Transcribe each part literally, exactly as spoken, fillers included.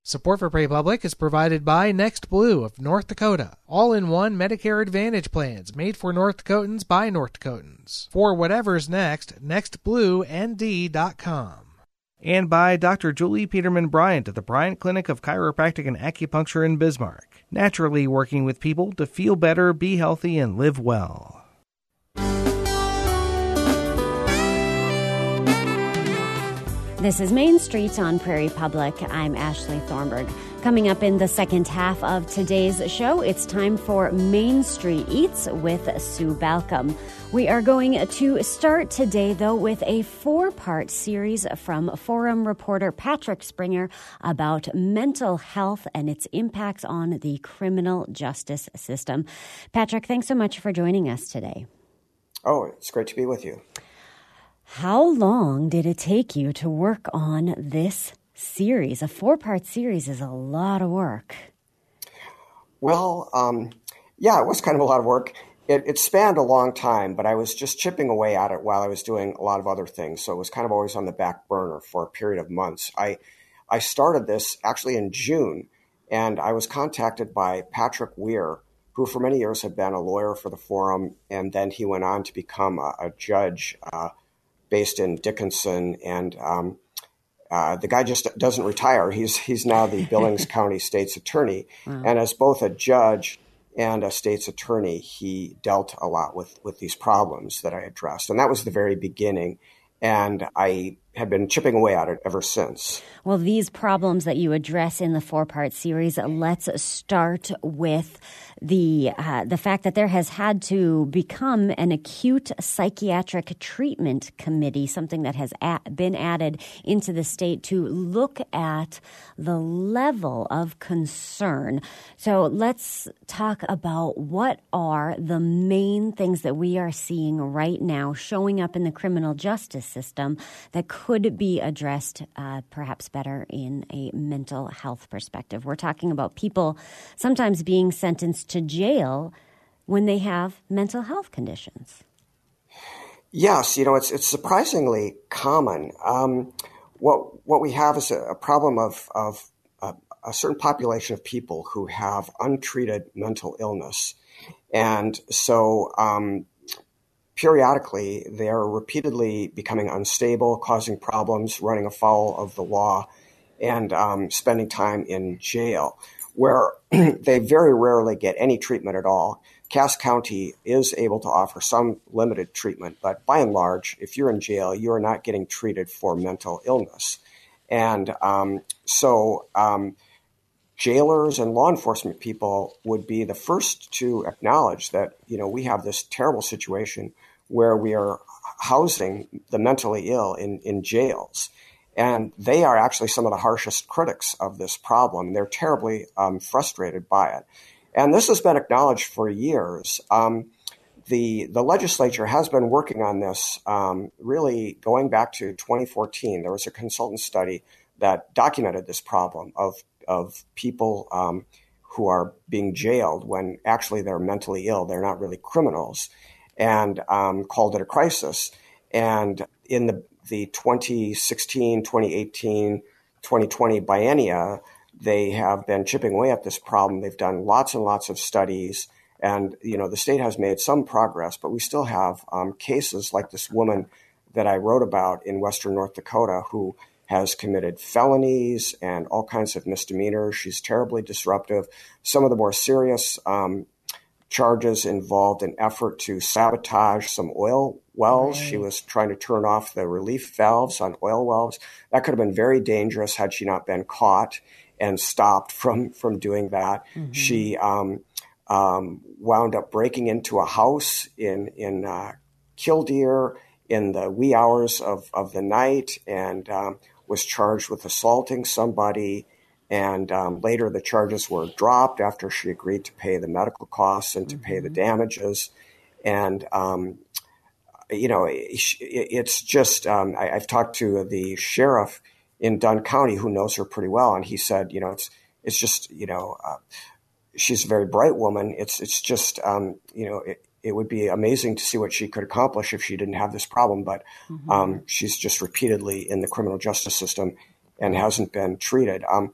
Support for Prairie Public is provided by NextBlue of North Dakota. All-in-one Medicare Advantage plans made for North Dakotans by North Dakotans. For whatever's next, next blue N D dot com. And by Doctor Julie Peterman Bryant of the Bryant Clinic of Chiropractic and Acupuncture in Bismarck. Naturally working with people to feel better, be healthy, and live well. This is Main Street on Prairie Public. I'm Ashley Thornburg. Coming up in the second half of today's show, it's time for Main Street Eats with Sue Balcom. We are going to start today, though, with a four-part series from Forum reporter Patrick Springer about mental health and its impacts on the criminal justice system. Patrick, thanks so much for joining us today. Oh, it's great to be with you. How long did it take you to work on this series? A four-part series is a lot of work. Well, um, yeah, it was kind of a lot of work. It, it spanned a long time, but I was just chipping away at it while I was doing a lot of other things. So it was kind of always on the back burner for a period of months. I, I started this actually in June, and I was contacted by Patrick Weir, who for many years had been a lawyer for the Forum, and then he went on to become a, a judge uh, based in Dickinson, and um, uh, the guy just doesn't retire. He's he's now the Billings County State's Attorney, wow. And as both a judge and a state's attorney, he dealt a lot with with these problems that I addressed, and that was the very beginning. And I have been chipping away at it ever since. Well, these problems that you address in the four-part series, let's start with the uh, the fact that there has had to become an acute psychiatric treatment committee, something that has a- been added into the state to look at the level of concern. So let's talk about what are the main things that we are seeing right now showing up in the criminal justice system that could be addressed uh, perhaps better in a mental health perspective. We're talking about people sometimes being sentenced to jail when they have mental health conditions. Yes, you know, it's it's surprisingly common. Um, what what we have is a, a problem of of a, a certain population of people who have untreated mental illness, and so um, periodically they are repeatedly becoming unstable, causing problems, running afoul of the law, and um, spending time in jail, where they very rarely get any treatment at all. Cass County is able to offer some limited treatment, but by and large, if you're in jail, you are not getting treated for mental illness. And um, so um, jailers and law enforcement people would be the first to acknowledge that, you know, we have this terrible situation where we are housing the mentally ill in, in jails. And they are actually some of the harshest critics of this problem. They're terribly um, frustrated by it. And this has been acknowledged for years. Um, the the legislature has been working on this um, really going back to twenty fourteen. There was a consultant study that documented this problem of, of people um, who are being jailed when actually they're mentally ill. They're not really criminals, and um, called it a crisis. And in the the twenty sixteen, twenty eighteen, twenty twenty biennia, they have been chipping away at this problem. They've done lots and lots of studies, and you know the state has made some progress, but we still have um, cases like this woman that I wrote about in western North Dakota who has committed felonies and all kinds of misdemeanors. She's terribly disruptive. Some of the more serious um, charges involved an effort to sabotage some oil wells. Right. She was trying to turn off the relief valves on oil wells. That could have been very dangerous had she not been caught and stopped from, from doing that. Mm-hmm. She um, um, wound up breaking into a house in, in uh, Killdeer in the wee hours of, of the night and um, was charged with assaulting somebody. And um, later the charges were dropped after she agreed to pay the medical costs and to mm-hmm. pay the damages. And, um, you know, it's just, um, I, I've talked to the sheriff in Dunn County who knows her pretty well. And he said, you know, it's, it's just, you know, uh, she's a very bright woman. It's, it's just, um, you know, it, it would be amazing to see what she could accomplish if she didn't have this problem. But mm-hmm. um, she's just repeatedly in the criminal justice system and hasn't been treated. Um,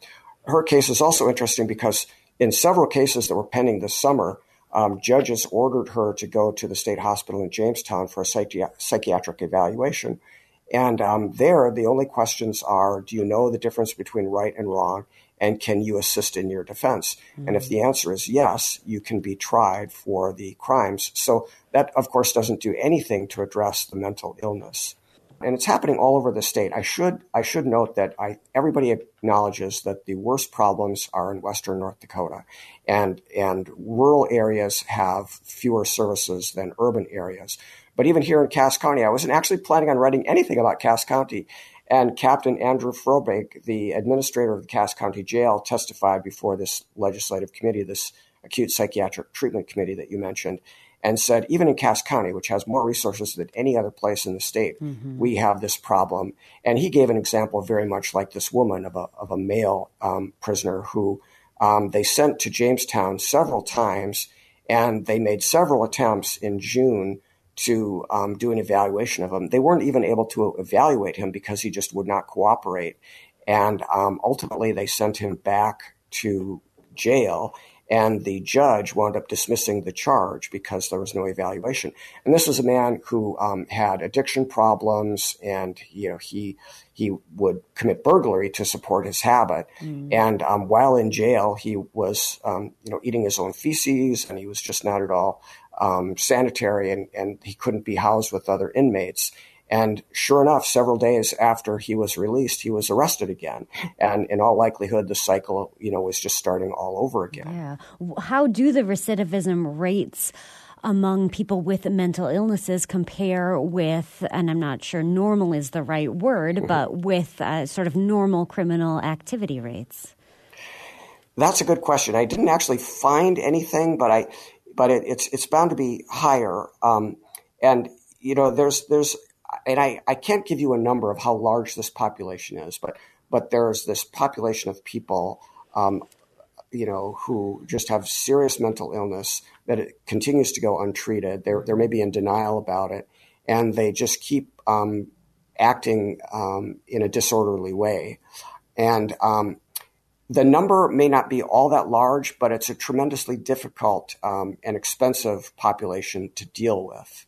her case is also interesting because in several cases that were pending this summer, um, judges ordered her to go to the state hospital in Jamestown for a psychi- psychiatric evaluation. And um, there, the only questions are, do you know the difference between right and wrong? And can you assist in your defense? Mm-hmm. And if the answer is yes, you can be tried for the crimes. So that, of course, doesn't do anything to address the mental illness. And it's happening all over the state. I should I should note that I everybody acknowledges that the worst problems are in western North Dakota, and and rural areas have fewer services than urban areas. But even here in Cass County, I wasn't actually planning on writing anything about Cass County. And Captain Andrew Frobeck, the administrator of the Cass County Jail, testified before this legislative committee, this acute psychiatric treatment committee that you mentioned, and said, even in Cass County, which has more resources than any other place in the state, mm-hmm. we have this problem. And he gave an example very much like this woman of a, of a male um, prisoner who um, they sent to Jamestown several times, and they made several attempts in June to um, do an evaluation of him. They weren't even able to evaluate him because he just would not cooperate. And um, ultimately, they sent him back to jail, and the judge wound up dismissing the charge because there was no evaluation. And this was a man who um, had addiction problems, and you know he he would commit burglary to support his habit. Mm. And um, while in jail, he was um, you know eating his own feces, and he was just not at all um, sanitary, and, and he couldn't be housed with other inmates. And sure enough, several days after he was released, he was arrested again. And in all likelihood, the cycle, you know, was just starting all over again. Yeah. How do the recidivism rates among people with mental illnesses compare with, and I'm not sure normal is the right word, mm-hmm. but with uh, sort of normal criminal activity rates? That's a good question. I didn't actually find anything, but I, but it, it's it's bound to be higher. Um, and you know, there's there's. And I, I can't give you a number of how large this population is, but but there's this population of people, um, you know, who just have serious mental illness that it continues to go untreated. They're they're maybe in denial about it, and they just keep um, acting um, in a disorderly way. And um, the number may not be all that large, but it's a tremendously difficult um, and expensive population to deal with.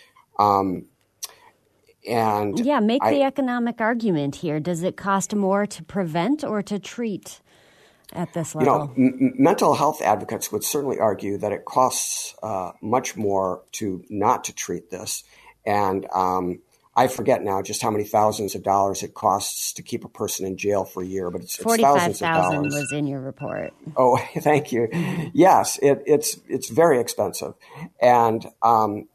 Um, And yeah, make I, the economic argument here. Does it cost more to prevent or to treat at this level? You know, m- mental health advocates would certainly argue that it costs uh, much more to not to treat this. And um, I forget now just how many thousands of dollars it costs to keep a person in jail for a year, but it's, it's thousands of dollars. forty-five thousand was in your report. Oh, thank you. Yes, it, it's it's very expensive. And, um,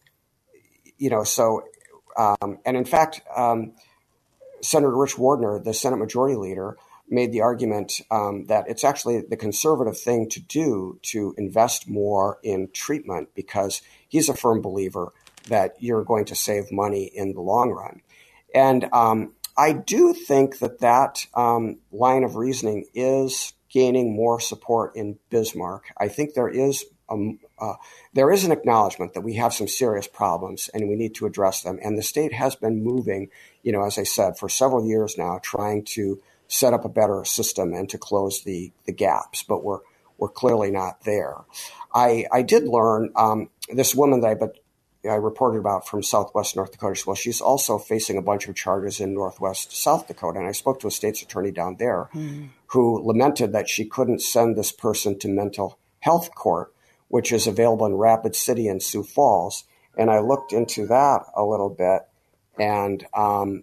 you know, so... Um, and in fact, um, Senator Rich Wardner, the Senate Majority Leader, made the argument um, that it's actually the conservative thing to do to invest more in treatment because he's a firm believer that you're going to save money in the long run. And um, I do think that that um, line of reasoning is gaining more support in Bismarck. I think there is Um, uh, there is an acknowledgement that we have some serious problems and we need to address them. And the state has been moving, you know, as I said, for several years now, trying to set up a better system and to close the, the gaps. But we're we're clearly not there. I I did learn um, this woman that I but I reported about from Southwest North Dakota. Well, she's also facing a bunch of charges in Northwest South Dakota. And I spoke to a state's attorney down there mm. who lamented that she couldn't send this person to mental health court, which is available in Rapid City and Sioux Falls. And I looked into that a little bit, and um,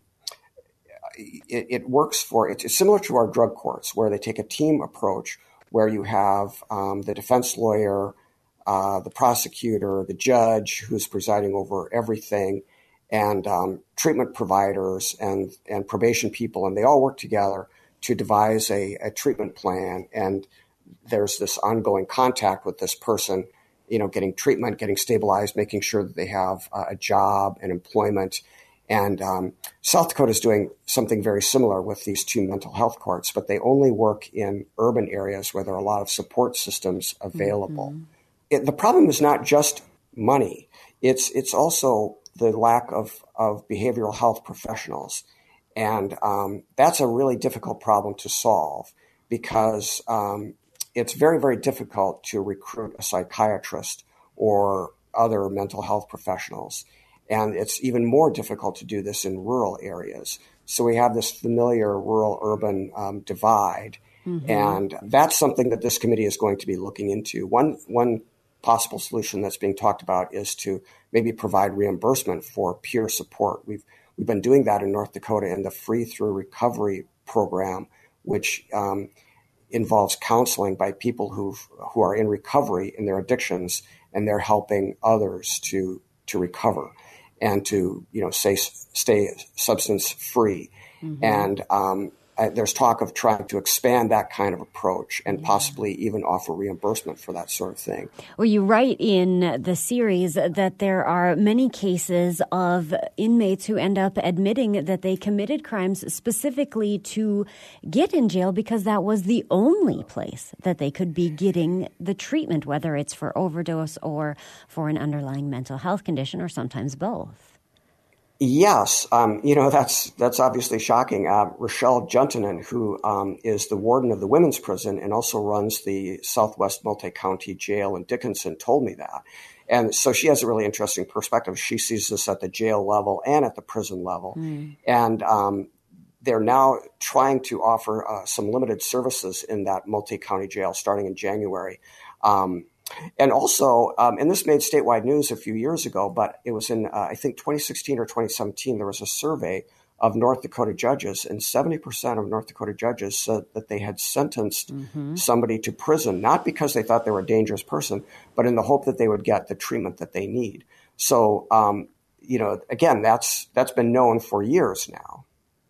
it, it works for, it's similar to our drug courts, where they take a team approach, where you have um, the defense lawyer, uh, the prosecutor, the judge who's presiding over everything, and um, treatment providers and, and probation people, and they all work together to devise a, a treatment plan. And there's this ongoing contact with this person, you know, getting treatment, getting stabilized, making sure that they have uh, a job and employment. And um, South Dakota is doing something very similar with these two mental health courts, but they only work in urban areas where there are a lot of support systems available. Mm-hmm. It, the problem is not just money. It's it's also the lack of, of behavioral health professionals. And um, that's a really difficult problem to solve. because um, it's very, very difficult to recruit a psychiatrist or other mental health professionals. And it's even more difficult to do this in rural areas. So we have this familiar rural-urban um, divide. Mm-hmm. And that's something that this committee is going to be looking into. One one possible solution that's being talked about is to maybe provide reimbursement for peer support. We've we've been doing that in North Dakota in the Free Through Recovery program, which um, involves counseling by people who who are in recovery in their addictions, and they're helping others to to recover and to you know stay stay substance free. Mm-hmm. And um, Uh, there's talk of trying to expand that kind of approach and yeah. possibly even offer reimbursement for that sort of thing. Well, you write in the series that there are many cases of inmates who end up admitting that they committed crimes specifically to get in jail because that was the only place that they could be getting the treatment, whether it's for overdose or for an underlying mental health condition or sometimes both. Yes, um, you know, that's that's obviously shocking. Uh, Rochelle Juntunen, who um, is the warden of the women's prison and also runs the Southwest Multi-County Jail in Dickinson, told me that. And so she has a really interesting perspective. She sees this at the jail level and at the prison level. Mm. And um, they're now trying to offer uh, some limited services in that multi-county jail starting in January. Um And also, um, and this made statewide news a few years ago, but it was in, uh, I think, twenty sixteen or twenty seventeen, there was a survey of North Dakota judges, and seventy percent of North Dakota judges said that they had sentenced mm-hmm. somebody to prison, not because they thought they were a dangerous person, but in the hope that they would get the treatment that they need. So, um, you know, again, that's that's been known for years now.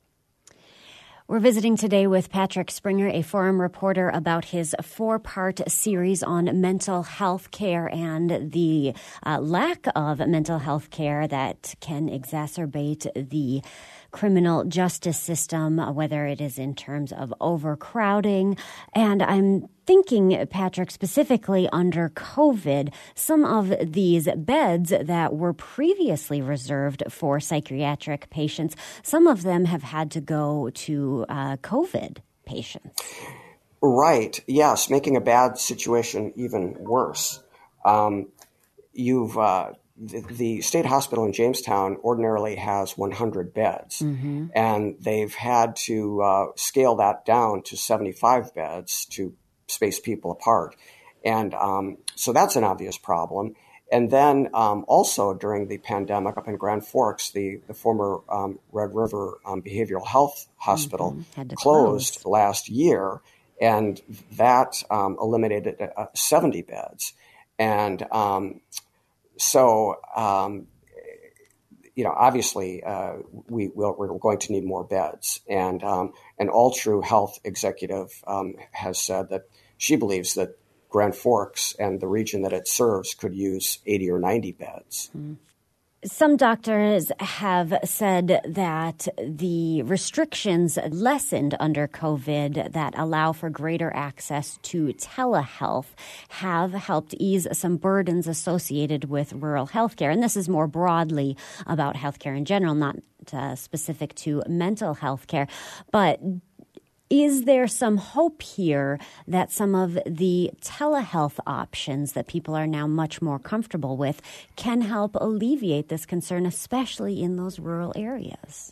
We're visiting today with Patrick Springer, a Forum reporter, about his four-part series on mental health care and the uh, lack of mental health care that can exacerbate the criminal justice system, whether it is in terms of overcrowding. And I'm thinking, Patrick, specifically under COVID, some of these beds that were previously reserved for psychiatric patients, some of them have had to go to uh, COVID patients. Right. Yes, making a bad situation even worse. Um, you've uh, the, the state hospital in Jamestown ordinarily has one hundred beds, mm-hmm. and they've had to uh, scale that down to seventy-five beds to space people apart. And um, so that's an obvious problem. And then um, also during the pandemic up in Grand Forks, the, the former um, Red River um, Behavioral Health Hospital mm-hmm. closed close. last year, and that um, eliminated uh, seventy beds. And um, so, um, you know, obviously uh, we, we're going to need more beds. And um, an All-True Health executive um, has said that she believes that Grand Forks and the region that it serves could use eighty or ninety beds. Mm. Some doctors have said that the restrictions lessened under COVID that allow for greater access to telehealth have helped ease some burdens associated with rural healthcare. And this is more broadly about healthcare in general, not uh, specific to mental health care. But is there some hope here that some of the telehealth options that people are now much more comfortable with can help alleviate this concern, especially in those rural areas?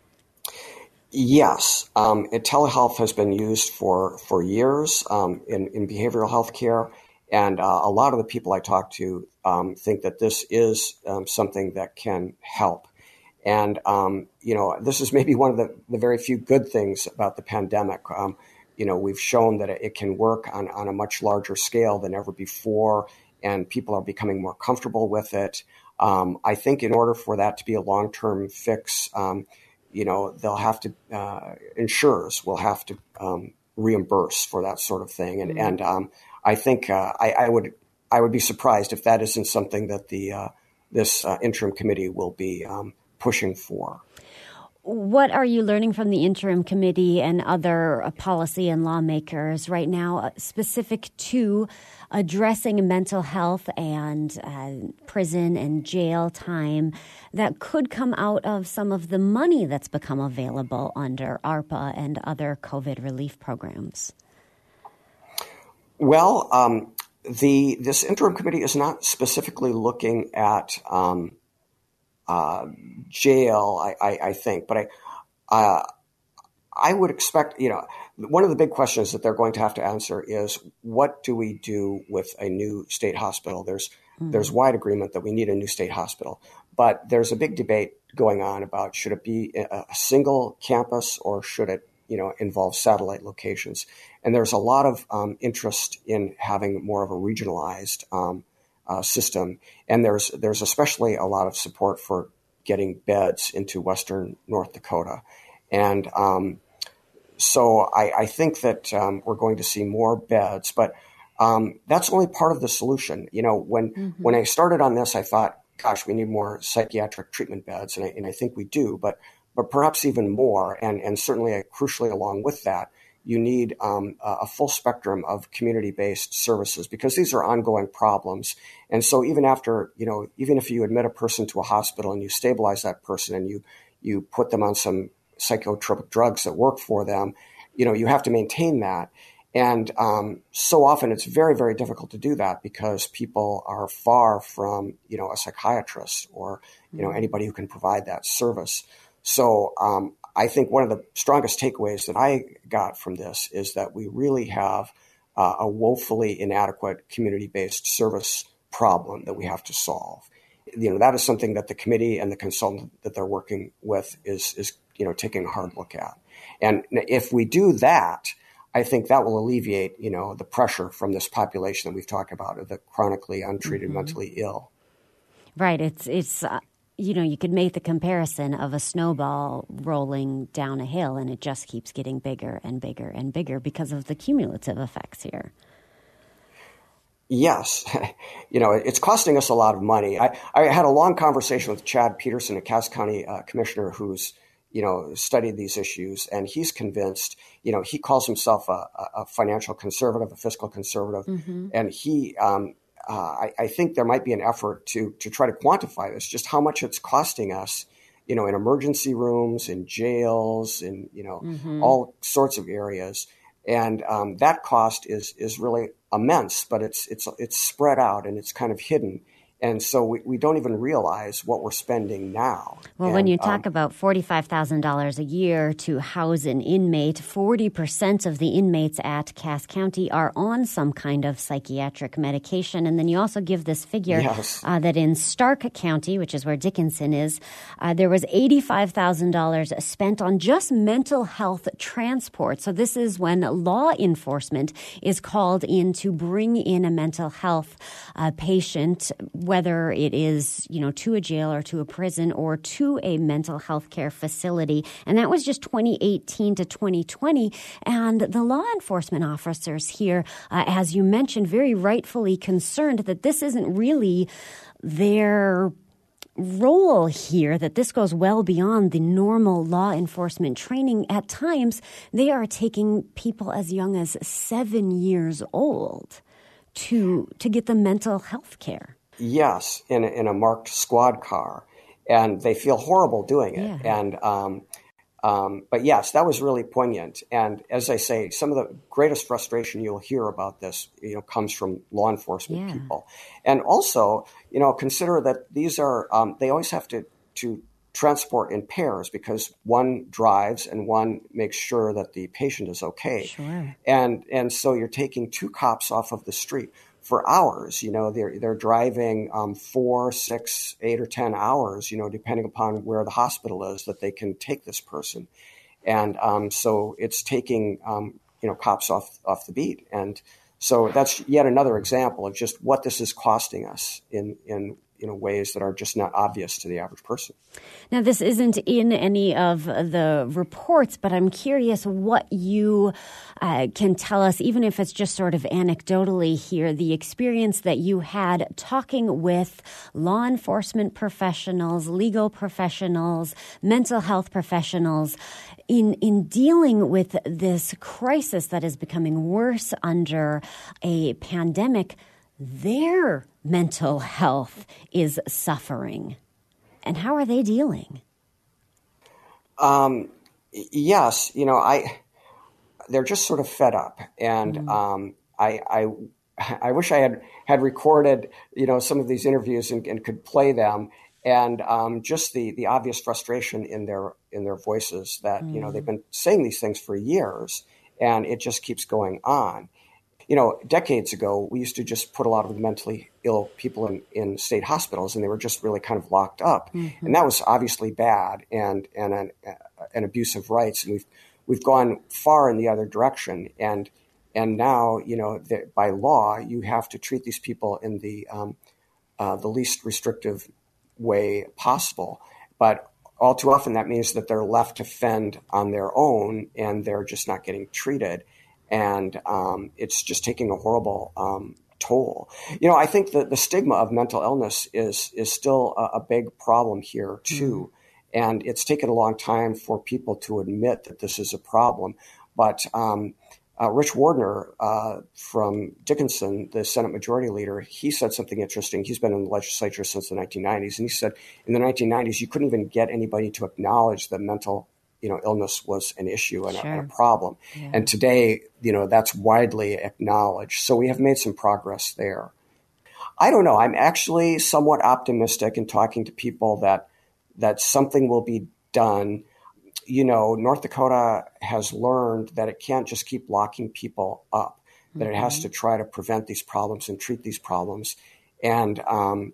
Yes. Um, it, telehealth has been used for, for years um, in, in behavioral health care. And uh, a lot of the people I talk to um, think that this is um, something that can help. And, um, you know, this is maybe one of the, the very few good things about the pandemic. Um, you know, we've shown that it can work on, on a much larger scale than ever before, and people are becoming more comfortable with it. Um, I think in order for that to be a long-term fix, um, you know, they'll have to, uh, insurers will have to um, reimburse for that sort of thing. And, mm-hmm. and um, I think uh, I, I would I would be surprised if that isn't something that the uh, this uh, interim committee will be um pushing for. What are you learning from the interim committee and other policy and lawmakers right now specific to addressing mental health and uh, prison and jail time that could come out of some of the money that's become available under ARPA and other COVID relief programs? Well, um, the this interim committee is not specifically looking at um, uh, jail, I, I, I think, but I uh, I would expect, you know, one of the big questions that they're going to have to answer is, what do we do with a new state hospital? There's mm-hmm. there's wide agreement that we need a new state hospital, but there's a big debate going on about, should it be a, a single campus or should it, you know, involve satellite locations? And there's a lot of um, interest in having more of a regionalized um, uh, system, and there's there's especially a lot of support for getting beds into Western North Dakota, and um, So I, I think that um, we're going to see more beds, but um, that's only part of the solution. You know, when mm-hmm. when I started on this, I thought, gosh, we need more psychiatric treatment beds, and I, and I think we do, but but perhaps even more, and and certainly uh, crucially along with that, you need um, a full spectrum of community-based services, because these are ongoing problems. And so even after, you know, even if you admit a person to a hospital and you stabilize that person and you you put them on some psychotropic drugs that work for them, you know, you have to maintain that. And um, so often it's very, very difficult to do that because people are far from, you know, a psychiatrist or, you know, anybody who can provide that service. So um, I think one of the strongest takeaways that I got from this is that we really have uh, a woefully inadequate community-based service problem that we have to solve. You know, that is something that the committee and the consultant that they're working with is, is you know, taking a hard look at. And if we do that, I think that will alleviate, you know, the pressure from this population that we've talked about, of the chronically untreated, mm-hmm. mentally ill. Right. It's, it's uh, you know, you could make the comparison of a snowball rolling down a hill, and it just keeps getting bigger and bigger and bigger because of the cumulative effects here. Yes. You know, it's costing us a lot of money. I, I had a long conversation with Chad Peterson, a Cass County uh, commissioner who's, you know, studied these issues, and he's convinced, you know, he calls himself a, a financial conservative, a fiscal conservative. Mm-hmm. And he, um, uh, I, I think there might be an effort to, to try to quantify this, just how much it's costing us, you know, in emergency rooms, in jails, in, you know, mm-hmm. all sorts of areas. And um, that cost is is really immense, but it's it's it's spread out and it's kind of hidden. And so we, we don't even realize what we're spending now. Well, and, when you talk um, about forty-five thousand dollars a year to house an inmate, forty percent of the inmates at Cass County are on some kind of psychiatric medication. And then you also give this figure yes. uh, that in Stark County, which is where Dickinson is, uh, there was eighty-five thousand dollars spent on just mental health transport. So this is when law enforcement is called in to bring in a mental health uh, patient, whether it is, you know, to a jail or to a prison or to a mental health care facility. And that was just twenty eighteen to twenty twenty. And the law enforcement officers here, uh, as you mentioned, very rightfully concerned that this isn't really their role here, that this goes well beyond the normal law enforcement training. At times, they are taking people as young as seven years old to to get the mental health care. Yes, in a, in a marked squad car, and they feel horrible doing it. Yeah. And um, um, but yes, that was really poignant. And as I say, some of the greatest frustration you'll hear about this, you know, comes from law enforcement yeah. people. And also, you know, consider that these are um, they always have to to transport in pairs because one drives and one makes sure that the patient is okay. Sure. And and so you're taking two cops off of the street for hours. You know, they're they're driving um, four, six, eight, or ten hours. You know, depending upon where the hospital is, that they can take this person, and um, so it's taking um, you know cops off off the beat. And so that's yet another example of just what this is costing us in in you know ways that are just not obvious to the average person. Now, this isn't in any of the reports, but I'm curious what you uh, can tell us, even if it's just sort of anecdotally here, the experience that you had talking with law enforcement professionals, legal professionals, mental health professionals in, in dealing with this crisis that is becoming worse under a pandemic. Their mental health is suffering. And how are they dealing? Um, yes, you know, I they're just sort of fed up, and mm. um, I, I I wish I had had recorded, you know, some of these interviews and, and could play them, and um, just the the obvious frustration in their in their voices that mm. you know they've been saying these things for years, and it just keeps going on. You know, decades ago, we used to just put a lot of the mentally ill people in, in state hospitals, and they were just really kind of locked up, mm-hmm. and that was obviously bad and and an, an abuse of rights. And we've we've gone far in the other direction, and and now you know the, by law you have to treat these people in the um, uh, the least restrictive way possible, but all too often that means that they're left to fend on their own, and they're just not getting treated. And um, it's just taking a horrible um, toll. You know, I think that the stigma of mental illness is is still a, a big problem here, too. Mm. And it's taken a long time for people to admit that this is a problem. But um, uh, Rich Wardner uh, from Dickinson, the Senate Majority Leader, he said something interesting. He's been in the legislature since the nineteen nineties. And he said in the nineteen nineties, you couldn't even get anybody to acknowledge that mental you know, illness was an issue and, sure. a, and a problem. Yeah. And today, you know, that's widely acknowledged. So we have made some progress there. I don't know. I'm actually somewhat optimistic in talking to people that that something will be done. You know, North Dakota has learned that it can't just keep locking people up, mm-hmm. that it has to try to prevent these problems and treat these problems. And um,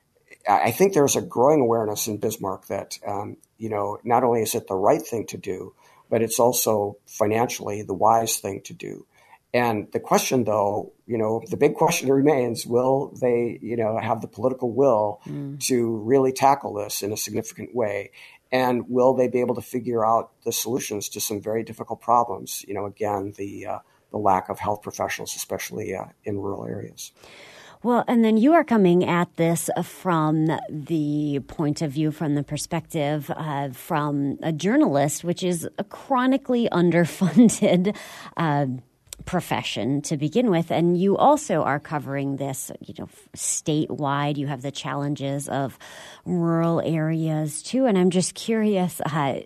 I think there's a growing awareness in Bismarck that, um, you know, not only is it the right thing to do, but it's also financially the wise thing to do. And the question, though, you know, the big question remains, will they, you know, have the political will mm. to really tackle this in a significant way? And will they be able to figure out the solutions to some very difficult problems? You know, again, the uh, the lack of health professionals, especially uh, in rural areas. Well, and then you are coming at this from the point of view, from the perspective uh, from a journalist, which is a chronically underfunded uh, profession to begin with. And you also are covering this, you know, statewide. You have the challenges of rural areas, too. And I'm just curious, uh,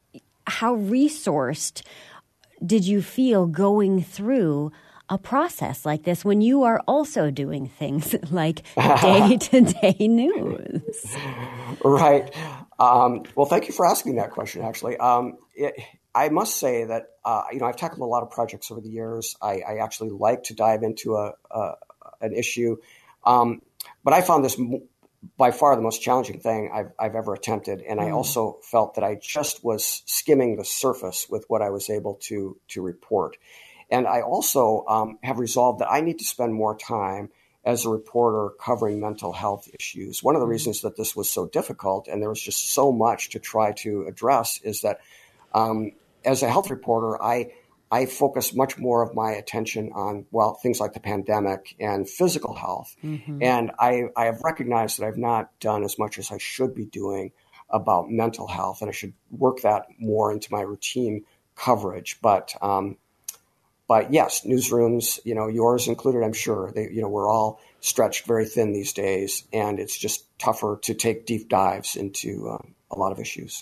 how resourced did you feel going through a process like this when you are also doing things like day-to-day news? Right. Um, well, thank you for asking that question, actually. Um, it, I must say that, uh, you know, I've tackled a lot of projects over the years. I, I actually like to dive into a, a an issue. Um, but I found this m- by far the most challenging thing I've, I've ever attempted. And mm. I also felt that I just was skimming the surface with what I was able to to report. And I also um, have resolved that I need to spend more time as a reporter covering mental health issues. One of the reasons that this was so difficult, and there was just so much to try to address, is that um, as a health reporter, I I focus much more of my attention on, well, things like the pandemic and physical health. Mm-hmm. And I, I have recognized that I've not done as much as I should be doing about mental health, and I should work that more into my routine coverage. But um, But yes, newsrooms, you know, yours included, I'm sure, they, you know, we're all stretched very thin these days, and it's just tougher to take deep dives into um, a lot of issues.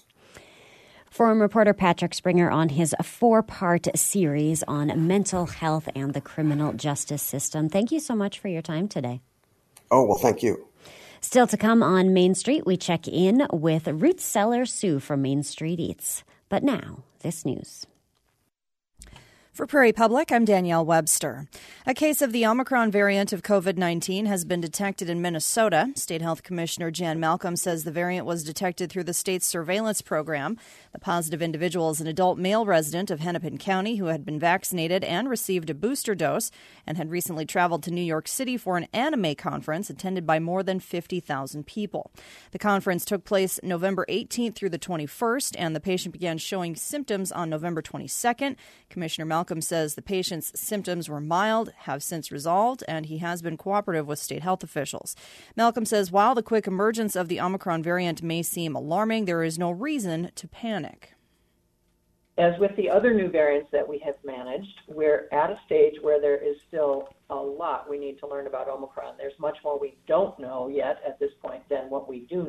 Forum reporter Patrick Springer on his four-part series on mental health and the criminal justice system. Thank you so much for your time today. Oh, well, thank you. Still to come on Main Street, we check in with Ruth Seller-Sue from Main Street Eats. But now, this news. For Prairie Public, I'm Danielle Webster. A case of the Omicron variant of covid nineteen has been detected in Minnesota. State Health Commissioner Jan Malcolm says the variant was detected through the state's surveillance program. The positive individual is an adult male resident of Hennepin County who had been vaccinated and received a booster dose and had recently traveled to New York City for an anime conference attended by more than fifty thousand people. The conference took place November eighteenth through the twenty-first, and the patient began showing symptoms on November twenty-second. Commissioner Malcolm Malcolm says the patient's symptoms were mild, have since resolved, and he has been cooperative with state health officials. Malcolm says while the quick emergence of the Omicron variant may seem alarming, there is no reason to panic. As with the other new variants that we have managed, we're at a stage where there is still a lot we need to learn about Omicron. There's much more we don't know yet at this point than what we do know.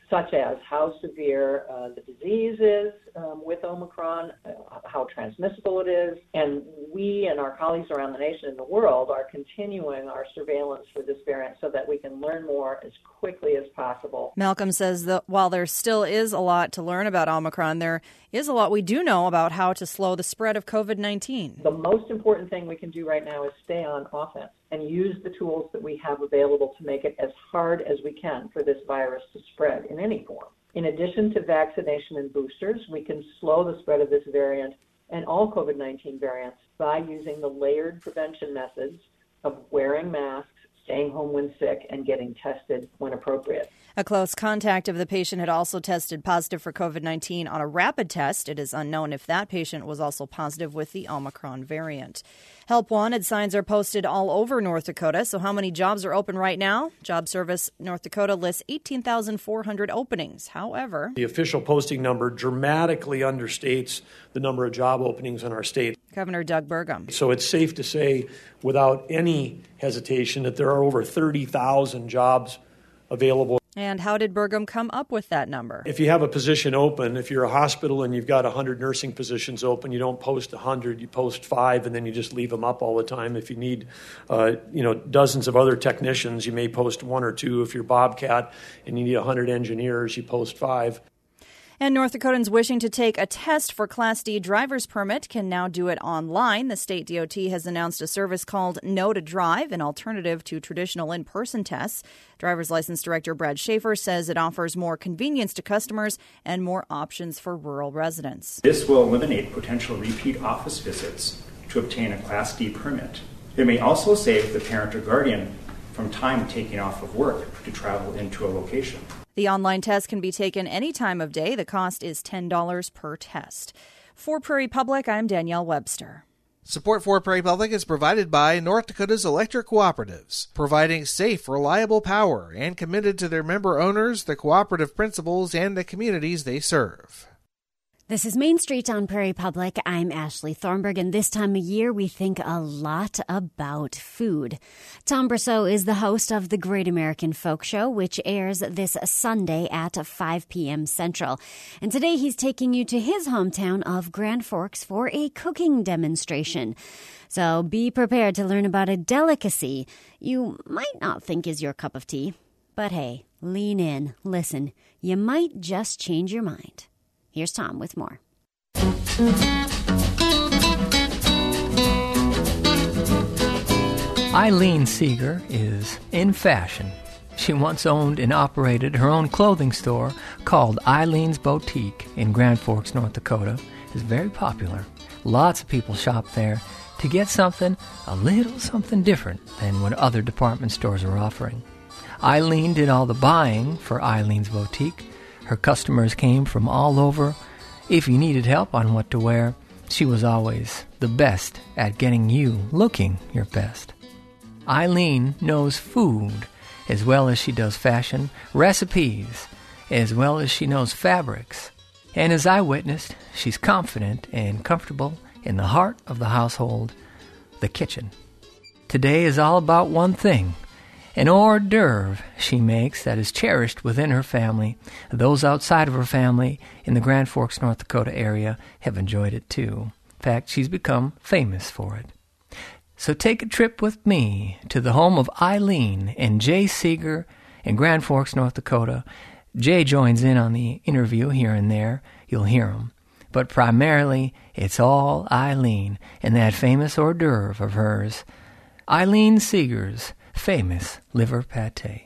such as how severe uh, the disease is um, with Omicron, uh, how transmissible it is. And we and our colleagues around the nation and the world are continuing our surveillance for this variant so that we can learn more as quickly as possible. Malcolm says that while there still is a lot to learn about Omicron, there is a lot we do know about how to slow the spread of COVID nineteen. The most important thing we can do right now is stay on offense and use the tools that we have available to make it as hard as we can for this virus to spread in any form. In addition to vaccination and boosters, we can slow the spread of this variant and all COVID nineteen variants by using the layered prevention methods of wearing masks, staying home when sick, and getting tested when appropriate. A close contact of the patient had also tested positive for COVID nineteen on a rapid test. It is unknown if that patient was also positive with the Omicron variant. Help Wanted signs are posted all over North Dakota. So how many jobs are open right now? Job Service North Dakota lists eighteen thousand four hundred openings. However, the official posting number dramatically understates the number of job openings in our state. Governor Doug Burgum. So it's safe to say without any hesitation that there are over thirty thousand jobs available. And how did Burgum come up with that number? If you have a position open, if you're a hospital and you've got one hundred nursing positions open, you don't post one hundred, you post five, and then you just leave them up all the time. If you need, uh, you know, dozens of other technicians, you may post one or two. If you're Bobcat and you need one hundred engineers, you post five. And North Dakotans wishing to take a test for Class D driver's permit can now do it online. The state D O T has announced a service called Know to Drive, an alternative to traditional in-person tests. Driver's license director Brad Schaefer says it offers more convenience to customers and more options for rural residents. This will eliminate potential repeat office visits to obtain a Class D permit. It may also save the parent or guardian from time taking off of work to travel into a location. The online test can be taken any time of day. The cost is ten dollars per test. For Prairie Public, I'm Danielle Webster. Support for Prairie Public is provided by North Dakota's electric cooperatives, providing safe, reliable power and committed to their member owners, the cooperative principles, and the communities they serve. This is Main Street on Prairie Public. I'm Ashley Thornburg, and this time of year we think a lot about food. Tom Brosseau is the host of the Great American Folk Show, which airs this Sunday at five p.m. Central. And today he's taking you to his hometown of Grand Forks for a cooking demonstration. So be prepared to learn about a delicacy you might not think is your cup of tea. But hey, lean in, listen, you might just change your mind. Here's Tom with more. Eileen Seeger is in fashion. She once owned and operated her own clothing store called Eileen's Boutique in Grand Forks, North Dakota. It's very popular. Lots of people shop there to get something, a little something different than what other department stores are offering. Eileen did all the buying for Eileen's Boutique. Her customers came from all over. If you needed help on what to wear, she was always the best at getting you looking your best. Eileen knows food as well as she does fashion, recipes as well as she knows fabrics. And as I witnessed, she's confident and comfortable in the heart of the household, the kitchen. Today is all about one thing. An hors d'oeuvre she makes that is cherished within her family. Those outside of her family in the Grand Forks, North Dakota area have enjoyed it too. In fact, she's become famous for it. So take a trip with me to the home of Eileen and Jay Seeger in Grand Forks, North Dakota. Jay joins in on the interview here and there. You'll hear him. But primarily, it's all Eileen and that famous hors d'oeuvre of hers. Eileen Seeger's famous liver pate.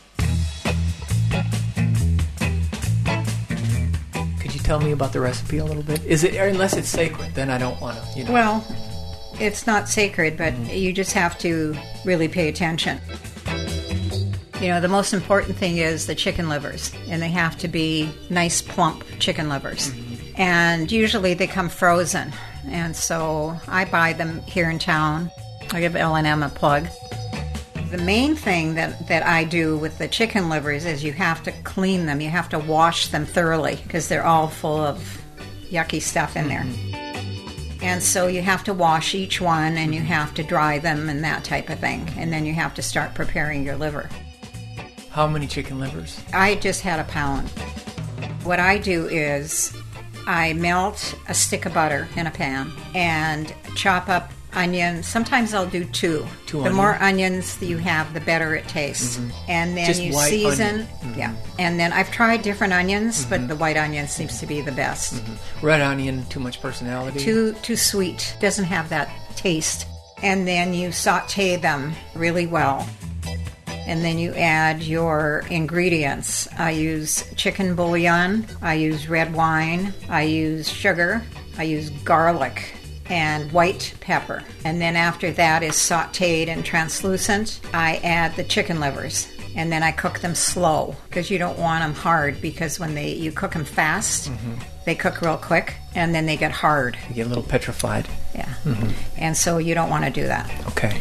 Could you tell me about the recipe a little bit? Is it, unless it's sacred, then I don't want to, you know. Well, it's not sacred, but mm-hmm. you just have to really pay attention. You know, the most important thing is the chicken livers, and they have to be nice, plump chicken livers. Mm-hmm. And usually they come frozen, and so I buy them here in town. I give L and M a plug. The main thing that, that I do with the chicken livers is you have to clean them. You have to wash them thoroughly because they're all full of yucky stuff in there. Mm-hmm. And so you have to wash each one and you have to dry them and that type of thing. And then you have to start preparing your liver. How many chicken livers? I just had a pound. What I do is I melt a stick of butter in a pan and chop up onions. Sometimes I'll do two. Two the onions. more onions that you have, the better it tastes. Mhm. And then Just you white season. onion. Mhm. Yeah. And then I've tried different onions, Mhm. but the white onion seems to be the best. Mhm. Red onion, too much personality? Too too sweet. Doesn't have that taste. And then you saute them really well. And then you add your ingredients. I use chicken bouillon, I use red wine, I use sugar, I use garlic and white pepper. And then after that is sauteed and translucent, I add the chicken livers. And then I cook them slow because you don't want them hard, because when they you cook them fast, Mhm. they cook real quick and then they get hard. You get a little petrified. Yeah. Mhm. And so you don't want to do that. Okay.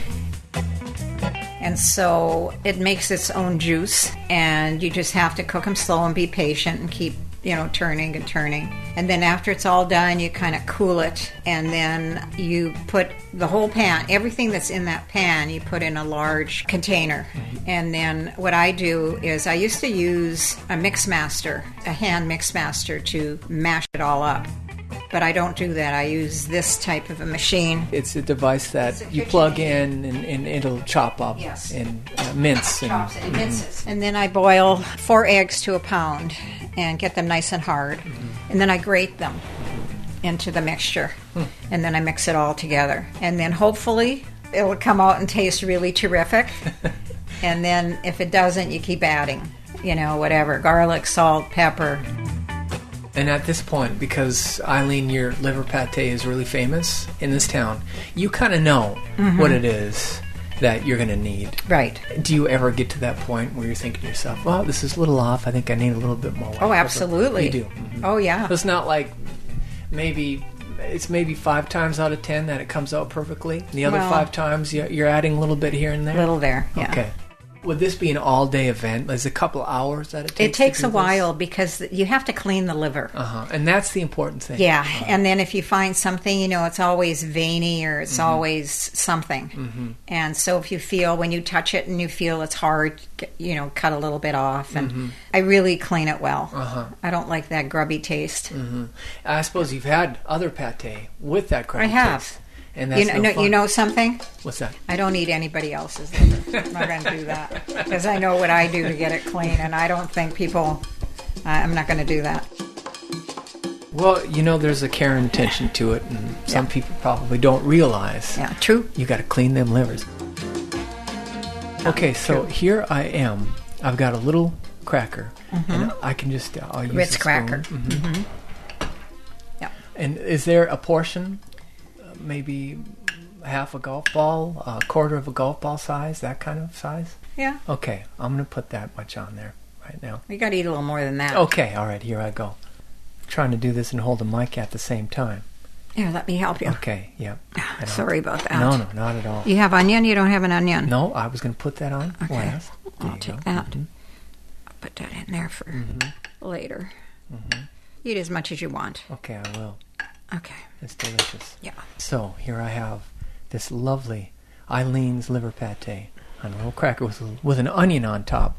And so it makes its own juice, and you just have to cook them slow and be patient and keep, you know, turning and turning. And then after it's all done, you kind of cool it, and then you put the whole pan, everything that's in that pan, you put in a large container. And then what I do is I used to use a mix master, a hand mix master, to mash it all up. But I don't do that. I use this type of a machine. It's a device that It's a you KitchenAid. plug in and, and it'll chop up Yes. and uh, mince. And, Chops and Mhm. minces. And then I boil four eggs to a pound and get them nice and hard. And then I grate them into the mixture. And then I mix it all together. And then hopefully it'll come out and taste really terrific. And then if it doesn't, you keep adding, you know, whatever, garlic, salt, pepper. And at this point, because Eileen, your liver pate is really famous in this town, you kind of know Mhm. what it is that you're going to need. Right. Do you ever get to that point where you're thinking to yourself, well, this is a little off, I think I need a little bit more white Oh, pepper"? absolutely. You do. Mhm. Oh, yeah. So it's not like maybe, it's maybe five times out of ten that it comes out perfectly. The other Well- five times you- you're adding a little bit here and there? Little there, yeah. Okay. Would this be an all-day event? Is it a couple hours that it takes? It takes to a do this? while because you have to clean the liver. Uh-huh. And that's the important thing. Yeah, and then if you find something, you know, it's always veiny or it's Mhm. always something. Mhm. And so if you feel, when you touch it and you feel it's hard, you know, cut a little bit off. And Mhm. I really clean it well. Uh-huh. I don't like that grubby taste. hmm I suppose you've had other pate with that I crummy have. taste, and that's You know, no no- fun. you know something? What's that? I don't eat anybody else's liver. I'm not going to do that because I know what I do to get it clean, and I don't think people. I- I'm not going to do that. Well, you know, there's a care and attention to it, and some Yeah. people probably don't realize. Yeah, true. You got to clean them livers. Okay, so here I am. I've got a little cracker, and I can just I'll use Ritz the cracker. spoon. Mhm. Mhm. Yeah. And is there a portion, uh, maybe half a golf ball, a quarter of a golf ball size, that kind of size? Yeah. Okay, I'm going to put that much on there right now. You got to eat a little more than that. Okay, all right, here I go. Trying to do this and hold the mic at the same time. Here, let me help you. Okay, yep. I don't- Sorry about that. No, no, not at all. You have onion? You don't have an onion? No, I was going to put that on Okay. last. There I'll you take go. that. Mhm. I'll put that in there for Mhm. later. Mhm. Eat as much as you want. Okay, I will. Okay. It's delicious. Yeah. So here I have this lovely Eileen's liver pate on a little cracker with, with an onion on top.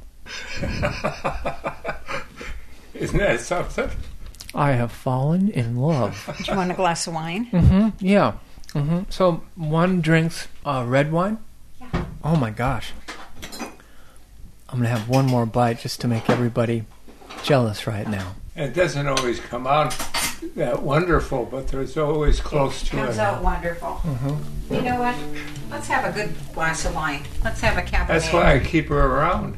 Isn't that something? I have fallen in love. Do you want a glass of wine? Mm-hmm. Yeah. Mm-hmm. So one drinks uh, red wine. Yeah. Oh my gosh. I'm gonna have one more bite just to make everybody jealous right now. It doesn't always come out that wonderful, but there's always close to Comes it. out wonderful. Mm-hmm. You know what? Let's have a good glass of wine. Let's have a Cabernet. That's why I keep her around.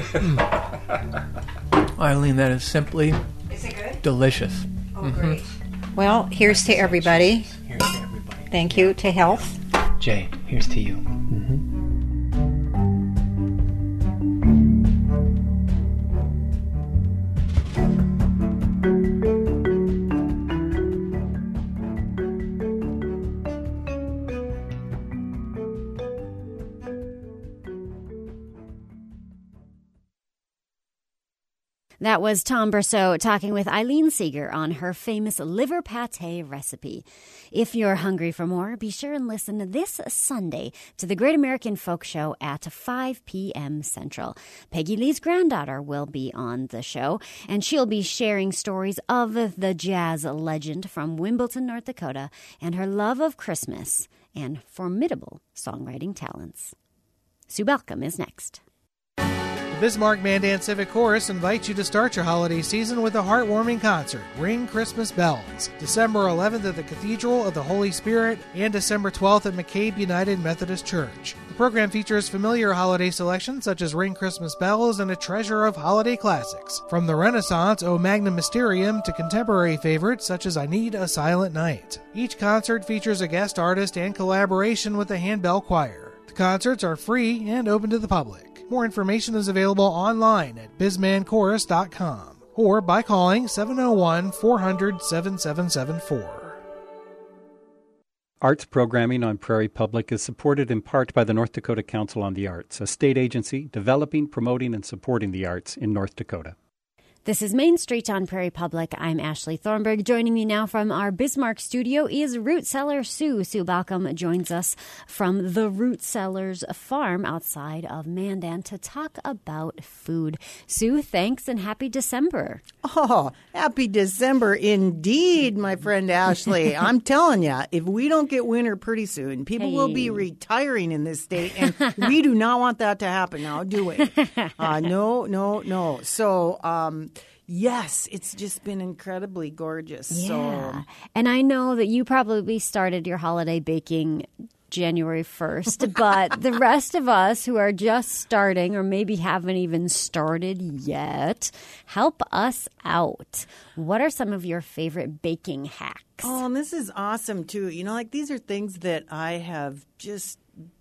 Eileen, that is simply Is it good? delicious. Oh, great. Well, here's to everybody. Here's to everybody. Thank you to health. Jay, here's to you. Mm-hmm. That was Tom Berceau talking with Eileen Seeger on her famous liver pate recipe. If you're hungry for more, be sure and listen this Sunday to the Great American Folk Show at five p.m. Central. Peggy Lee's granddaughter will be on the show, and she'll be sharing stories of the jazz legend from Wimbledon, North Dakota, and her love of Christmas and formidable songwriting talents. Sue Balcom is next. Bismarck Mandan Civic Chorus invites you to start your holiday season with a heartwarming concert, Ring Christmas Bells, December eleventh at the Cathedral of the Holy Spirit and December twelfth at McCabe United Methodist Church. The program features familiar holiday selections such as Ring Christmas Bells and a treasure of holiday classics, from the Renaissance O Magnum Mysterium to contemporary favorites such as I Need a Silent Night. Each concert features a guest artist and collaboration with the Handbell Choir. The concerts are free and open to the public. More information is available online at bisman chorus dot com or by calling seven oh one, four hundred, seven seven seven four. Arts programming on Prairie Public is supported in part by the North Dakota Council on the Arts, a state agency developing, promoting, and supporting the arts in North Dakota. This is Main Street on Prairie Public. I'm Ashley Thornburg. Joining me now from our Bismarck studio is Root Cellar Sue. Sue Balcom joins us from the Root Cellars farm outside of Mandan to talk about food. Sue, thanks and happy December. Oh, happy December indeed, my friend Ashley. I'm telling you, if we don't get winter pretty soon, people hey. will be retiring in this state, and we do not want that to happen now, do we? Uh, no, no, no. So, um, yes, it's just been incredibly gorgeous. Yeah. So. And I know that you probably started your holiday baking January first, but the rest of us who are just starting or maybe haven't even started yet, help us out. What are some of your favorite baking hacks? Oh, and this is awesome, too. You know, like these are things that I have just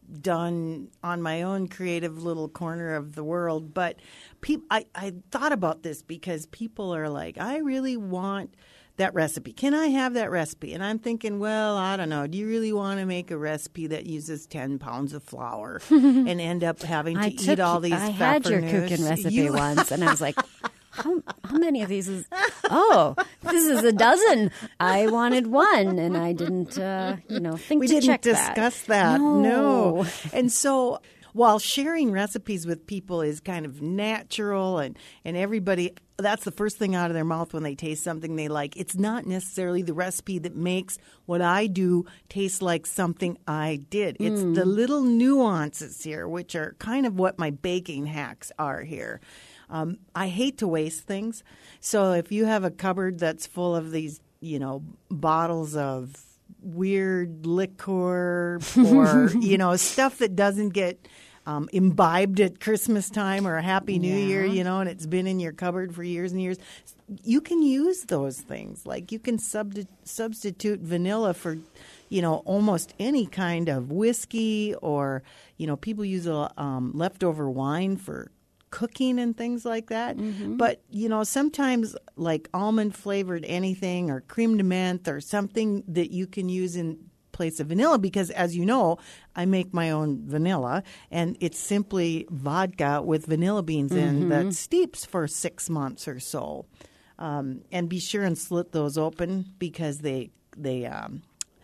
done on my own creative little corner of the world. But pe- I, I thought about this because people are like, I really want that recipe. Can I have that recipe? And I'm thinking, well, I don't know. Do you really want to make a recipe that uses ten pounds of flour and end up having to I eat took, all these I had your cooking recipe you... once, and I was like, How, how many of these is, oh, this is a dozen. I wanted one, and I didn't, uh, you know, think we to didn't check discuss that. that. No. no. And so while sharing recipes with people is kind of natural and, and everybody, that's the first thing out of their mouth when they taste something they like. It's not necessarily the recipe that makes what I do taste like something I did. It's mm. the little nuances here, which are kind of what my baking hacks are here. Um, I hate to waste things. So if you have a cupboard that's full of these, you know, bottles of weird liquor or, you know, stuff that doesn't get um, imbibed at Christmas time or a Happy New yeah. Year, you know, and it's been in your cupboard for years and years, you can use those things. Like you can sub- substitute vanilla for, you know, almost any kind of whiskey or, you know, people use a um, leftover wine for cooking and things like that. Mm-hmm. But, you know, sometimes like almond flavored anything or creme de menthe or something that you can use in place of vanilla, because as you know, I make my own vanilla and it's simply vodka with vanilla beans mm-hmm. in that steeps for six months or so. Um, and be sure and slit those open because they, they, um,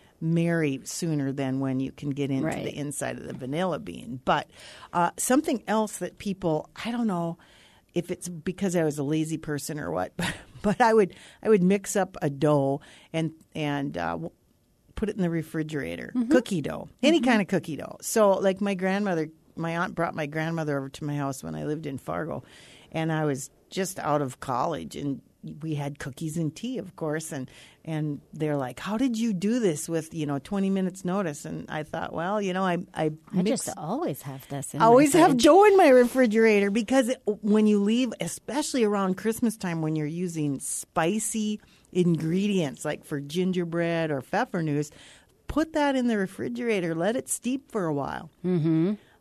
marry sooner than when you can get into right. the inside of the vanilla bean. But uh, something else that people, I don't know if it's because I was a lazy person or what, but, but I would I would mix up a dough and and uh, put it in the refrigerator, mm-hmm. cookie dough, any mm-hmm. kind of cookie dough. So like my grandmother, my aunt brought my grandmother over to my house when I lived in Fargo, and I was just out of college, and we had cookies and tea, of course, and and they're like, "How did you do this with, you know, twenty minutes notice?" And I thought, well, you know, I I, I mix, just always have this. In always my have dough in my refrigerator because it, when you leave, especially around Christmas time, when you're using spicy ingredients like for gingerbread or pfeffernuss, put that in the refrigerator. Let it steep for a while. Mm-hmm.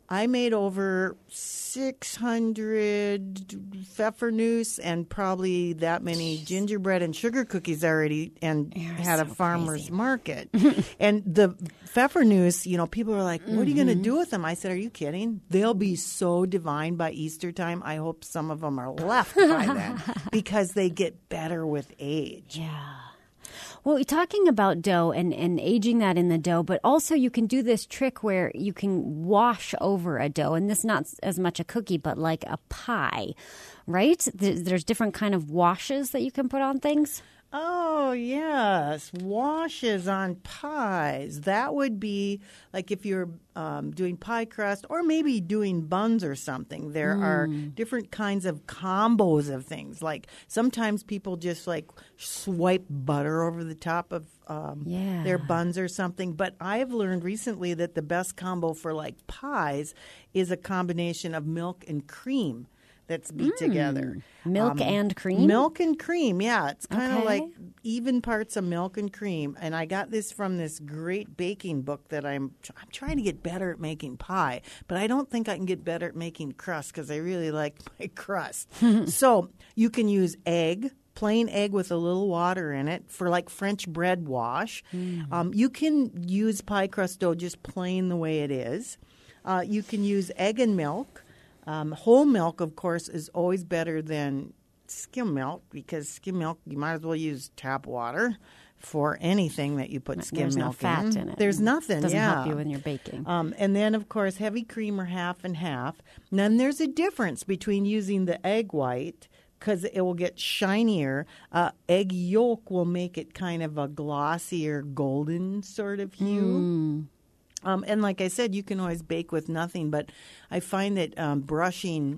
I made over six hundred Pfeffernusse and probably that many Jeez. gingerbread and sugar cookies already, and You're had so a farmer's crazy. market. And the Pfeffernusse, you know, people are like, what mm-hmm. are you going to do with them? I said, are you kidding? They'll be so divine by Easter time. I hope some of them are left by then because they get better with age. Yeah. Well, talking about dough and, and aging that in the dough, but also you can do this trick where you can wash over a dough, and this is not as much a cookie, but like a pie, right? There's different kind of washes that you can put on things. Oh, yes. Washes on pies. That would be like if you're um, doing pie crust or maybe doing buns or something. There mm. are different kinds of combos of things. Like sometimes people just like swipe butter over the top of um, yeah. their buns or something. But I've learned recently that the best combo for like pies is a combination of milk and cream. That's beat mm. together. Milk um, and cream? Milk and cream, yeah. It's kind of okay. like even parts of milk and cream. And I got this from this great baking book that I'm I'm trying to get better at making pie. But I don't think I can get better at making crust because I really like my crust. So you can use egg, plain egg with a little water in it for like French bread wash. Mm. Um, you can use pie crust dough just plain the way it is. Uh, you can use egg and milk. Um, whole milk, of course, is always better than skim milk because skim milk, you might as well use tap water for anything that you put skim There's milk no fat in. in it. There's nothing, it doesn't yeah. help you when you're baking. Um, and then, of course, heavy cream or half and half. And then there's a difference between using the egg white because it will get shinier. Uh, egg yolk will make it kind of a glossier golden sort of hue. Mm. Um, and like I said, you can always bake with nothing, but I find that um, brushing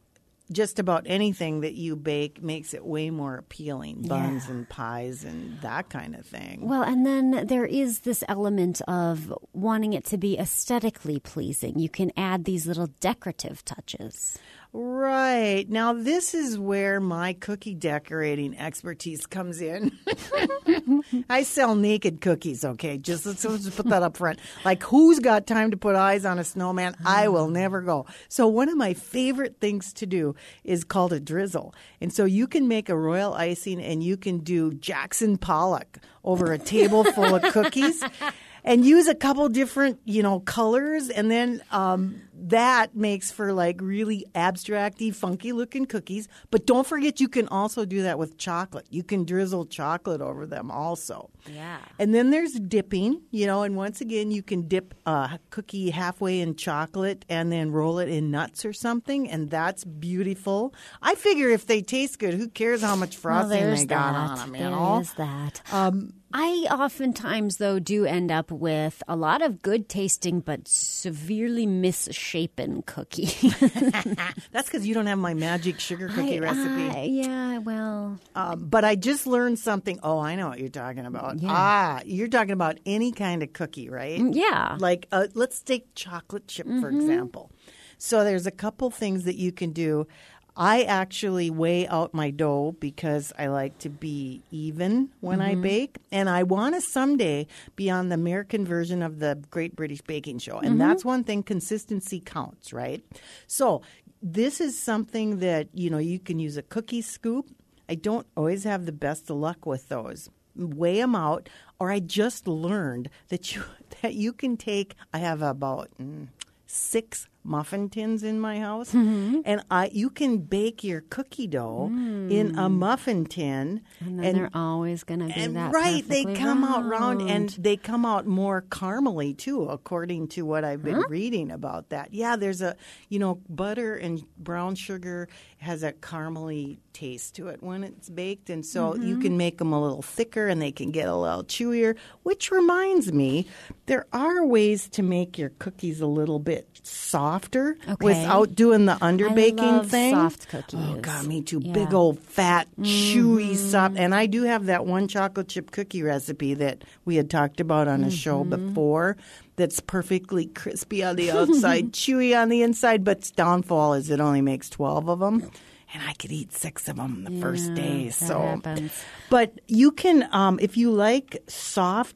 just about anything that you bake makes it way more appealing, buns yeah. and pies and that kind of thing. Well, and then there is this element of wanting it to be aesthetically pleasing. You can add these little decorative touches. Right. Now, this is where my cookie decorating expertise comes in. I sell naked cookies, okay? Just let's, let's just put that up front. Like, who's got time to put eyes on a snowman? I will never go. So one of my favorite things to do is called a drizzle. And so you can make a royal icing and you can do Jackson Pollock over a table full of cookies. And use a couple different, you know, colors, and then um, that makes for like really abstract-y, funky-looking cookies. But don't forget, you can also do that with chocolate. You can drizzle chocolate over them also. Yeah. And then there's dipping, you know, and once again, you can dip a cookie halfway in chocolate and then roll it in nuts or something, and that's beautiful. I figure if they taste good, who cares how much frosting well, they got that. on them, you there know? There's that. Um, I oftentimes, though, do end up with a lot of good-tasting but severely misshapen cookie. That's because you don't have my magic sugar cookie I, recipe. Uh, yeah, well. Um, but I just learned something. Oh, I know what you're talking about. Yeah. Ah, you're talking about any kind of cookie, right? Yeah. Like, uh, let's take chocolate chip, mm-hmm. for example. So there's a couple things that you can do. I actually weigh out my dough because I like to be even when mm-hmm. I bake. And I want to someday be on the American version of the Great British Baking Show. And mm-hmm. that's one thing, consistency counts, right? So this is something that, you know, you can use a cookie scoop. I don't always have the best of luck with those. Weigh them out. Or I just learned that you, that you can take, I have about mm, six muffin tins in my house, mm-hmm. and I you can bake your cookie dough mm. in a muffin tin, and then and, they're always going to be and that right. They come round. out round, and they come out more caramely too, according to what I've been huh? reading about that. Yeah, there's a you know butter and brown sugar has a caramely taste to it when it's baked, and so mm-hmm. you can make them a little thicker, and they can get a little chewier. Which reminds me, there are ways to make your cookies a little bit soft. Softer okay. without doing the underbaking I love thing. Soft cookies. Oh God, me too. Yeah. Big old fat, mm-hmm. chewy, soft. And I do have that one chocolate chip cookie recipe that we had talked about on a mm-hmm. show before. That's perfectly crispy on the outside, chewy on the inside. But its downfall is it only makes twelve of them. And I could eat six of them the yeah, first day. that So, happens. But you can, um, if you like soft.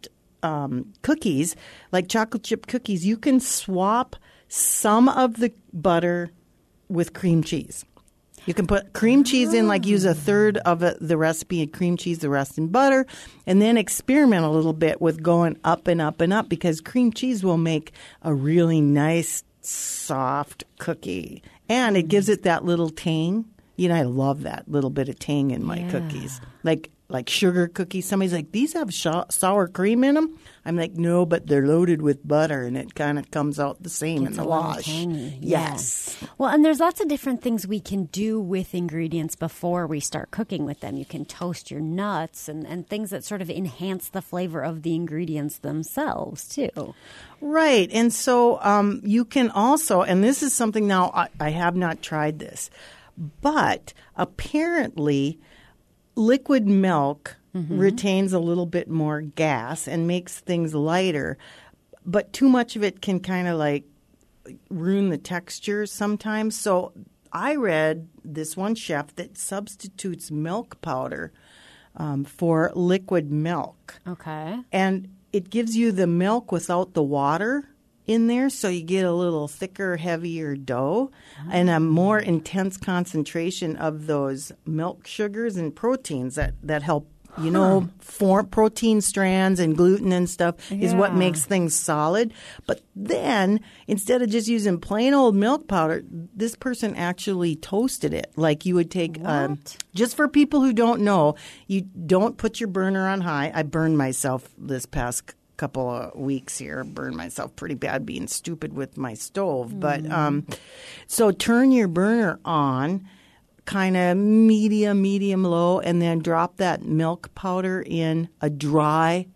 um, cookies, like chocolate chip cookies, you can swap some of the butter with cream cheese. You can put cream cheese in, like use a third of it, the recipe in cream cheese, the rest in butter, and then experiment a little bit with going up and up and up, because cream cheese will make a really nice, soft cookie. And it gives it that little tang. You know, I love that little bit of tang in my yeah. cookies. Like like sugar cookies. Somebody's like, these have sh- sour cream in them? I'm like, no, but they're loaded with butter, and it kind of comes out the same Gets in the a wash. Tangy. Yes. Yeah. Well, and there's lots of different things we can do with ingredients before we start cooking with them. You can toast your nuts and, and things that sort of enhance the flavor of the ingredients themselves, too. Right. And so um, you can also, and this is something now, I, I have not tried this, but apparently liquid milk mm-hmm. retains a little bit more gas and makes things lighter, but too much of it can kind of like ruin the texture sometimes. So I read this one chef that substitutes milk powder um, for liquid milk. Okay. And it gives you the milk without the water in there, so you get a little thicker, heavier dough oh. and a more intense concentration of those milk sugars and proteins that, that help, you huh. know, form protein strands and gluten and stuff yeah. is what makes things solid. But then, instead of just using plain old milk powder, this person actually toasted it. Like you would take, um, just for people who don't know, you don't put your burner on high. I burned myself this past couple of weeks here, burned myself pretty bad being stupid with my stove. Mm. But um, so turn your burner on, kind of medium, medium low, and then drop that milk powder in a dry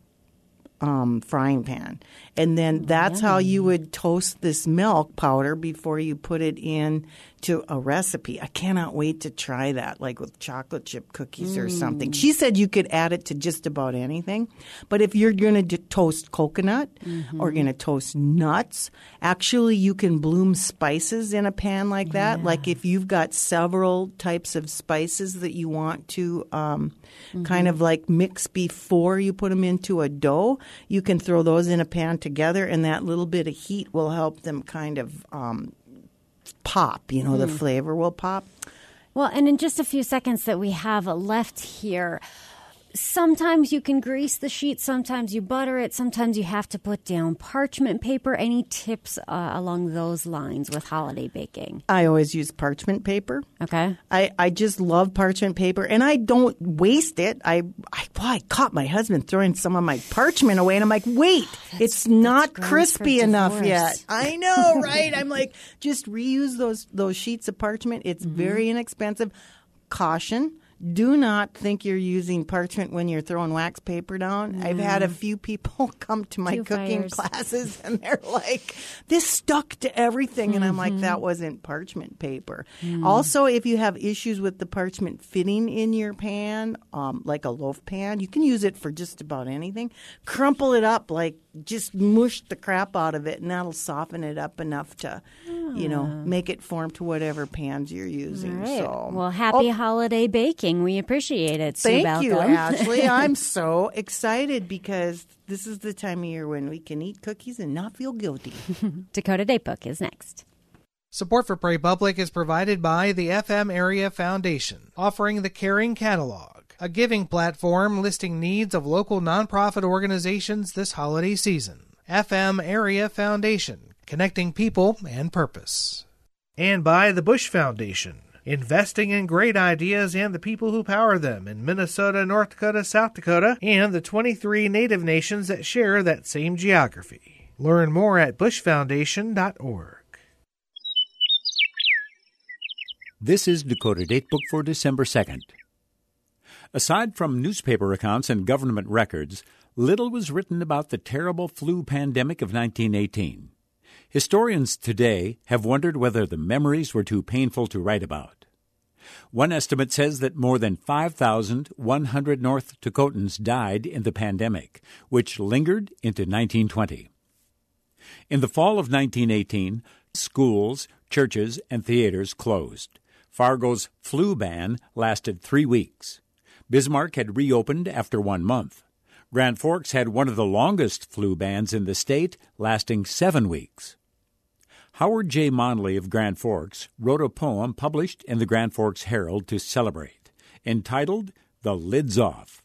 um, frying pan. And then that's Yummy. How you would toast this milk powder before you put it in to a recipe. I cannot wait to try that, like with chocolate chip cookies mm. or something. She said you could add it to just about anything. But if you're going to d- toast coconut mm-hmm. or going to toast nuts, actually you can bloom spices in a pan like that. Yeah. Like if you've got several types of spices that you want to um, mm-hmm. kind of like mix before you put them into a dough, you can throw those in a pan together, and that little bit of heat will help them kind of um, pop. You know, mm. the flavor will pop. Well, and in just a few seconds that we have left here, sometimes you can grease the sheet, sometimes you butter it, sometimes you have to put down parchment paper. Any tips uh, along those lines with holiday baking? I always use parchment paper. Okay. I, I just love parchment paper, and I don't waste it. I I, well, I caught my husband throwing some of my parchment away, and I'm like, wait, that's, it's not crispy enough yet. I know, right? I'm like, just reuse those, those sheets of parchment. It's mm-hmm. very inexpensive. Caution. Do not think you're using parchment when you're throwing wax paper down. Mm. I've had a few people come to my Two cooking fires. classes, and they're like, this stuck to everything. And mm-hmm. I'm like, that wasn't parchment paper. Mm. Also, if you have issues with the parchment fitting in your pan, um, like a loaf pan, you can use it for just about anything. Crumple it up, like just mush the crap out of it, and that'll soften it up enough to, oh. you know, make it form to whatever pans you're using. Right. So, well, happy oh. holiday baking. We appreciate it. Sue Thank Balcom. you, Ashley. I'm so excited because this is the time of year when we can eat cookies and not feel guilty. Dakota Datebook is next. Support for Prairie Public is provided by the F M Area Foundation, offering the Caring Catalog, a giving platform listing needs of local nonprofit organizations this holiday season. F M Area Foundation, connecting people and purpose. And by the Bush Foundation, investing in great ideas and the people who power them in Minnesota, North Dakota, South Dakota, and the twenty-three native nations that share that same geography. Learn more at bush foundation dot org. This is Dakota Datebook for December second. Aside from newspaper accounts and government records, little was written about the terrible flu pandemic of nineteen eighteen. Historians today have wondered whether the memories were too painful to write about. One estimate says that more than five thousand one hundred North Dakotans died in the pandemic, which lingered into nineteen twenty. In the fall of nineteen eighteen, schools, churches, and theaters closed. Fargo's flu ban lasted three weeks. Bismarck had reopened after one month. Grand Forks had one of the longest flu bans in the state, lasting seven weeks. Howard J. Monley of Grand Forks wrote a poem published in the Grand Forks Herald to celebrate, entitled The Lid's Off.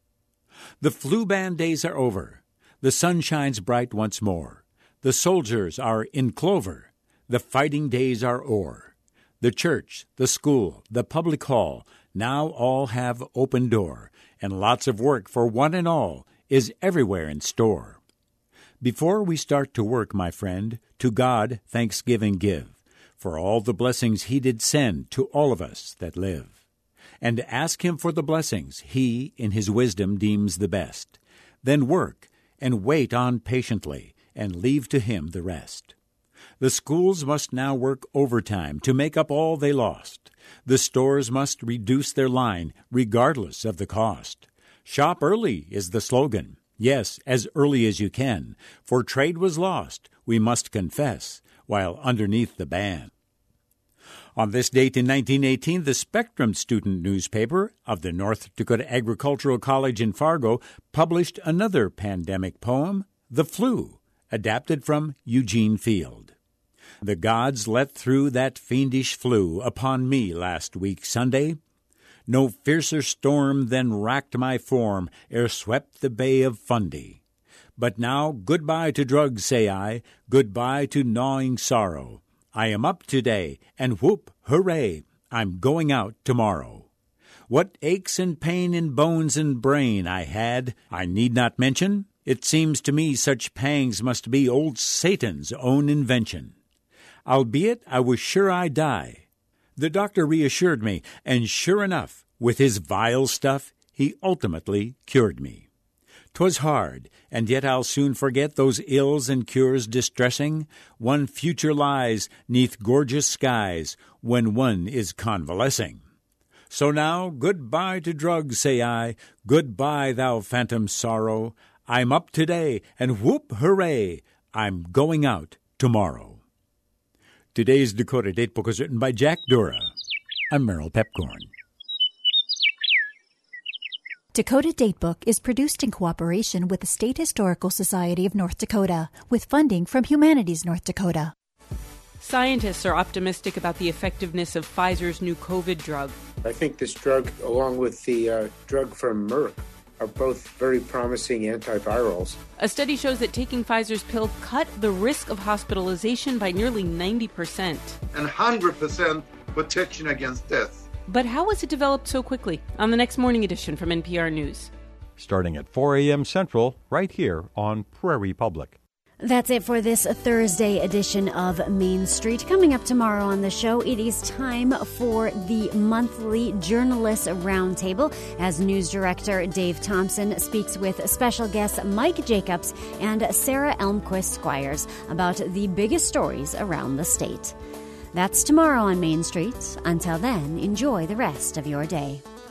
The flu ban days are over. The sun shines bright once more. The soldiers are in clover. The fighting days are o'er. The church, the school, the public hall now all have open door, and lots of work for one and all is everywhere in store. Before we start to work, my friend, to God thanksgiving give, for all the blessings He did send to all of us that live. And ask Him for the blessings He, in His wisdom, deems the best. Then work, and wait on patiently, and leave to Him the rest. The schools must now work overtime to make up all they lost. The stores must reduce their line, regardless of the cost. Shop early is the slogan. Yes, as early as you can, for trade was lost, we must confess, while underneath the ban. On this date in nineteen eighteen, the Spectrum student newspaper of the North Dakota Agricultural College in Fargo published another pandemic poem, The Flu, adapted from Eugene Field. The gods let through that fiendish flu upon me last week Sunday. No fiercer storm than racked my form ere swept the Bay of Fundy. But now goodbye to drugs, say I, goodbye to gnawing sorrow. I am up today, and whoop, hooray, I'm going out tomorrow. What aches and pain in bones and brain I had, I need not mention. It seems to me such pangs must be old Satan's own invention. Albeit I was sure I'd die. The doctor reassured me, and sure enough, with his vile stuff, he ultimately cured me. 'Twas hard, and yet I'll soon forget those ills and cures distressing. One future lies 'neath gorgeous skies when one is convalescing. So now, goodbye to drugs, say I, goodbye, thou phantom sorrow. I'm up today, and whoop, hooray, I'm going out tomorrow. Today's Dakota Datebook was written by Jack Dura. I'm Merrill Pepcorn. Dakota Datebook is produced in cooperation with the State Historical Society of North Dakota, with funding from Humanities North Dakota. Scientists are optimistic about the effectiveness of Pfizer's new COVID drug. I think this drug, along with the uh, drug from Merck, are both very promising antivirals. A study shows that taking Pfizer's pill cut the risk of hospitalization by nearly ninety percent. And one hundred percent protection against death. But how was it developed so quickly? On the next morning edition from N P R News. Starting at four a.m. Central, right here on Prairie Public. That's it for this Thursday edition of Main Street. Coming up tomorrow on the show, it is time for the monthly Journalists Roundtable as news director Dave Thompson speaks with special guests Mike Jacobs and Sarah Elmquist Squires about the biggest stories around the state. That's tomorrow on Main Street. Until then, enjoy the rest of your day.